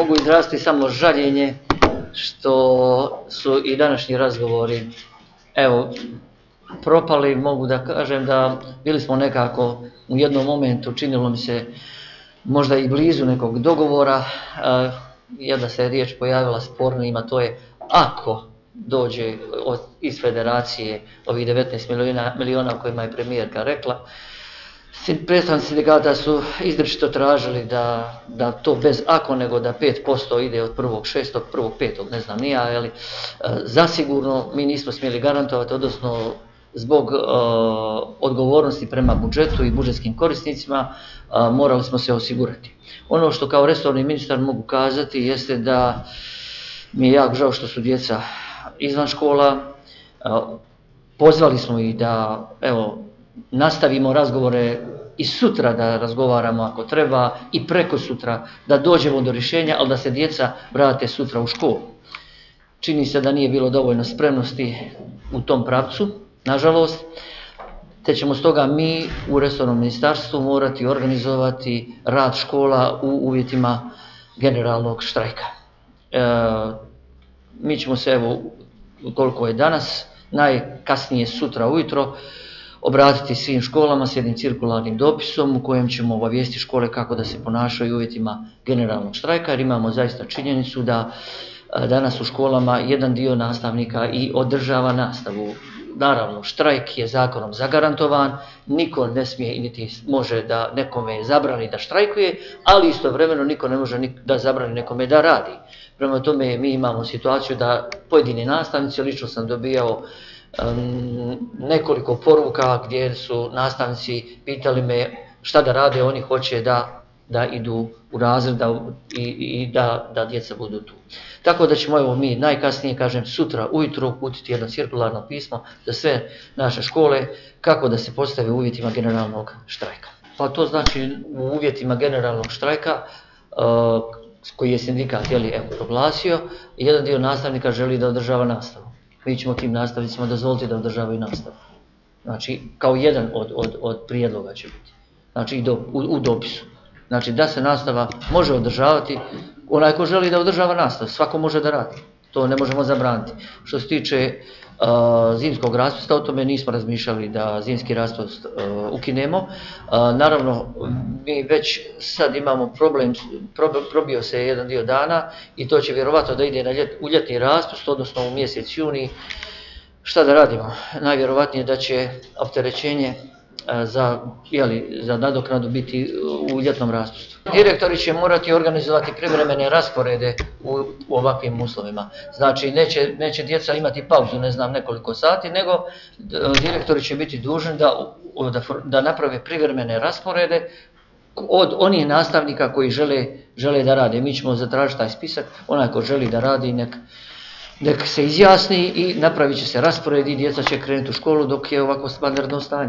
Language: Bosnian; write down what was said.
mogu izraziti samo žaljenje što su i današnji razgovori, evo, propali. Mogu da kažem da bili smo nekako u jednom momentu, činilo mi se možda i blizu nekog dogovora, jedna se riječ pojavila spornima, to je ako dođe iz federacije ovih 19 miliona o kojima je premijerka rekla. Predstavnici sindikata su izričito tražili da to bez ako, nego da 5% ide od 1.6., 1.5., ne znam ni ja, zasigurno mi nismo smjeli garantovati, odnosno zbog odgovornosti prema budžetu i budžetskim korisnicima morali smo se osigurati. Ono što kao resorni ministar mogu kazati jeste da mi je jako žao što su djeca izvan škola. Pozvali smo ih da, evo, nastavimo razgovore i sutra da razgovaramo ako treba i preko sutra da dođemo do rješenja, ali da se djeca vrate sutra u školu. Čini se da nije bilo dovoljno spremnosti u tom pravcu, nažalost, te ćemo stoga mi u resornom ministarstvu morati organizovati rad škola u uvjetima generalnog štrajka. Mi ćemo se, evo, koliko je danas, najkasnije sutra ujutro, obratiti svim školama s jednim cirkularnim dopisom u kojem ćemo obavijestiti škole kako da se ponašaju u uvjetima generalnog štrajka, jer imamo zaista činjenicu da danas u školama jedan dio nastavnika i održava nastavu. Naravno, štrajk je zakonom zagarantovan, niko ne smije niti može da nekome zabrani da štrajkuje, ali istovremeno niko ne može da zabrani nekome da radi. Prema tome mi imamo situaciju da pojedini nastavnici, lično sam dobijao nekoliko poruka gdje su nastavnici pitali me šta da rade, oni hoće da idu u razred i da djeca budu tu. Tako da ćemo, evo, mi najkasnije, kažem, sutra ujutro uputiti jedno cirkularno pismo za sve naše škole kako da se postave u uvjetima generalnog štrajka. Pa to znači u uvjetima generalnog štrajka koji je sindikat proglasio, jedan dio nastavnika želi da održava nastavu. Mi ćemo tim nastavnicima dozvoliti da održavaju nastavu. Znači, kao jedan od prijedloga će biti. Znači, u dopisu. Znači, da se nastava može održavati, onaj ko želi da održava nastavu, svako može da radi. To ne možemo zabraniti. Što se tiče zimskog raspusta, o tome nismo razmišljali da zimski raspust ukinemo. Naravno, mi već sad imamo problem, probio se jedan dio dana i to će vjerovatno da ide u ljetni raspust, odnosno u mjesec juni. Šta da radimo? Najvjerovatnije da će opterećenje za nadoknadu biti u ljetnom raspustu. Direktori će morati organizovati privremene rasporede u ovakvim uslovima. Znači, neće djeca imati pauzu, ne znam, nekoliko sati, nego direktori će biti dužni da naprave privremene rasporede od onih nastavnika koji žele da rade. Mi ćemo zatražiti taj spisak, onaj ko želi da radi nek se izjasni i napravit će se raspored i djeca će krenuti u školu dok je ovako vanredno stanje.